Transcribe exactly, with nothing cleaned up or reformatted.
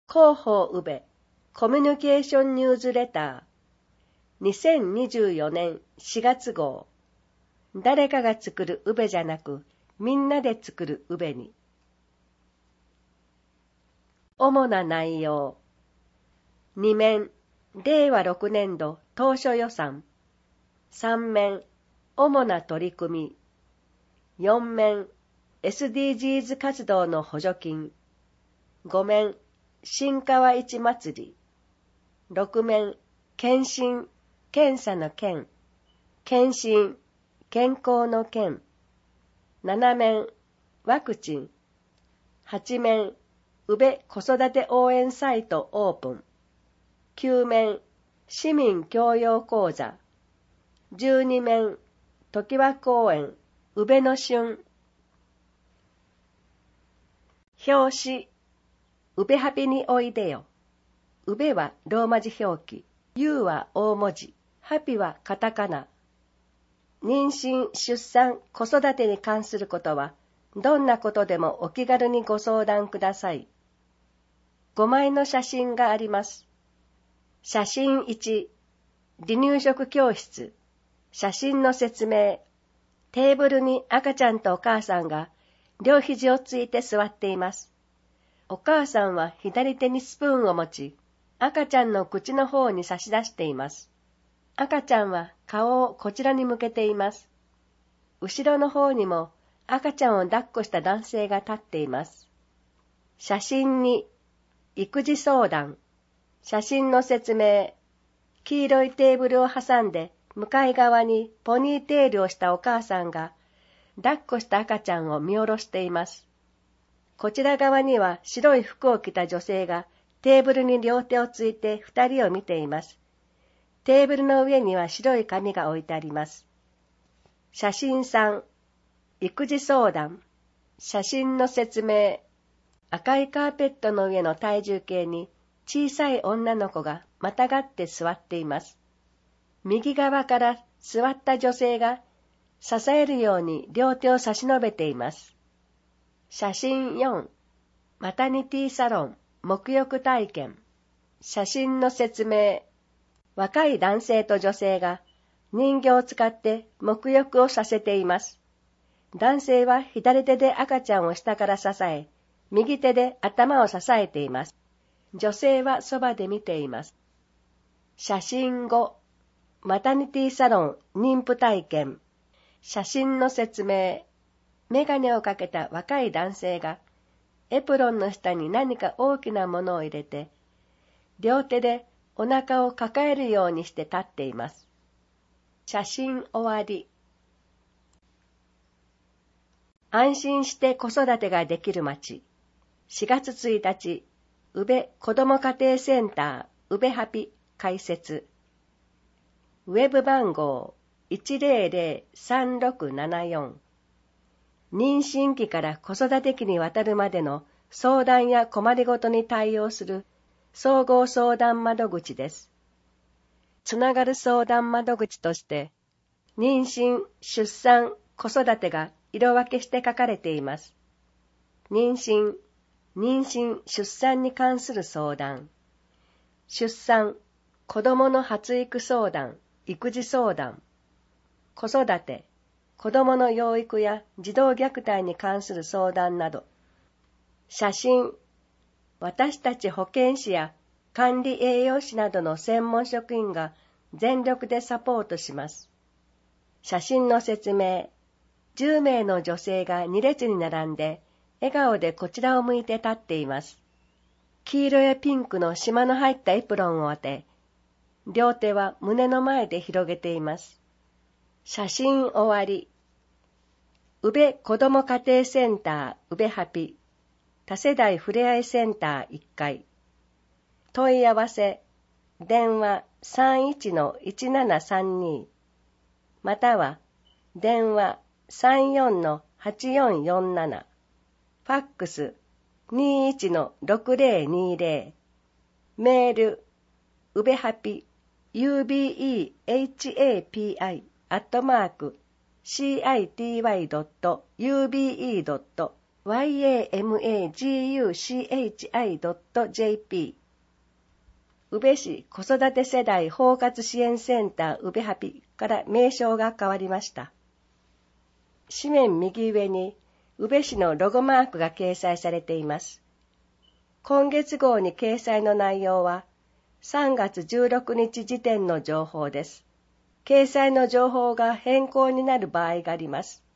広報宇部コミュニケーションニュースレターにせんにじゅうよねんしがつ号。誰かが作る宇部じゃなくみんなで作る宇部に。主な内容。に面、れいわろくねんど当初予算。さん面、主な取り組み。よん面、エスディージーズ 活動の補助金。ご面、新川市祭り。ろく面、検診、検査の件。検診、健康の件。なな面、ワクチン。はち面、宇部子育て応援サイトオープン。きゅう面、市民教養講座。じゅうに面、常盤公園、宇部の旬。表紙、宇部ハピにおいでよ。宇部はローマ字表記、U は大文字、ハピはカタカナ。妊娠、出産、子育てに関することは、どんなことでもお気軽にご相談ください。ごまいの写真があります。写真いち、離乳食教室。写真の説明。テーブルに赤ちゃんとお母さんが両肘をついて座っています。お母さんは左手にスプーンを持ち、赤ちゃんの口の方に差し出しています。赤ちゃんは顔をこちらに向けています。後ろの方にも赤ちゃんを抱っこした男性が立っています。写真に、育児相談。写真の説明。黄色いテーブルを挟んで向かい側にポニーテールをしたお母さんが抱っこした赤ちゃんを見下ろしています。こちら側には白い服を着た女性がテーブルに両手をついて二人を見ています。テーブルの上には白い紙が置いてあります。写真さん、育児相談。写真の説明。赤いカーペットの上の体重計に小さい女の子がまたがって座っています。右側から座った女性が支えるように両手を差し伸べています。写真よん、マタニティサロン、沐浴体験。写真の説明。若い男性と女性が人形を使って沐浴をさせています。男性は左手で赤ちゃんを下から支え、右手で頭を支えています。女性はそばで見ています。写真ご、マタニティサロン妊婦体験。写真の説明。メガネをかけた若い男性がエプロンの下に何か大きなものを入れて、両手でお腹を抱えるようにして立っています。写真終わり。安心して子育てができる町。しがつついたち、宇部子ども家庭センター、宇部ハピ開設。ウェブ番号 いちぜろぜろさんろくななよん。妊娠期から子育て期にわたるまでの相談や困りごとに対応する総合相談窓口です。つながる相談窓口として、妊娠、出産、子育てが色分けして書かれています。妊娠、妊娠・出産に関する相談。出産、子供の発育相談、育児相談。子育て、子供の養育や児童虐待に関する相談など。写真、私たち保健師や管理栄養士などの専門職員が全力でサポートします。写真の説明、じゅうめいの女性がに列に並んで、笑顔でこちらを向いて立っています。黄色やピンクの縞の入ったエプロンを当て、両手は胸の前で広げています。写真終わり。宇部子ども家庭センター宇部ハピ多世代ふれあいセンターいっかい。問い合わせ、電話 さんいちのいちななさんに または電話 さんよんのはちよんよんなな、ファックス にいちのろくぜろにぜろ、メール、うべはぴ ユービーイーエイチエーピーアイ アットマーク シーアイティーワイ ドット ユービーイー ドットワイエーエムエージーユーシーエイチアイドットジェーピー 宇部市子育て世代包括支援センター宇部ハピから名称が変わりました。紙面右上に宇部市のロゴマークが掲載されています。今月号に掲載の内容はさんがつじゅうろくにち時点の情報です。掲載の情報が変更になる場合があります。